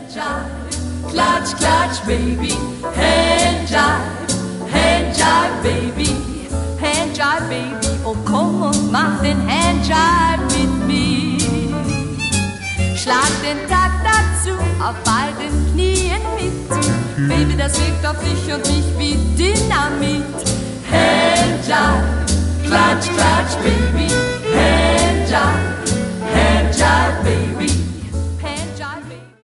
jive, klatsch, klatsch, Baby. Hand jive, Baby. Hand jive, Baby. Oh, komm und mach den Hand jive mit mir. Schlag den Takt dazu auf beiden Knien mit. Baby, das wirkt auf dich und mich wie Dynamit. Hand jive,